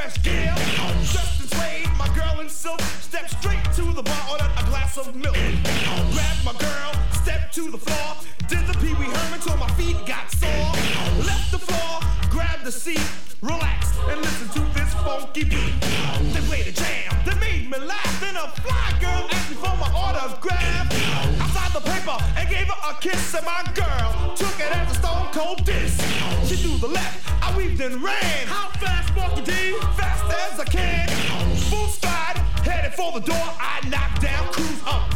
fresh gear. Dressed in suede, my girl in silk. Stepped straight to the bar, ordered a glass of milk. Grabbed my girl, stepped to the floor. Did the Pee Wee Herman till my feet got sore. Left the floor, grabbed the seat, relaxed and listened to this funky beat. They played a jam, they made me laugh. Then a fly girl asked me for my autograph. I signed the paper and gave her a kiss, and my girl took it as a stone cold diss. She threw the left, I weaved and ran. How fast, Marky D? Fast as I can. Full stride, headed for the door. I knocked down, cruise up.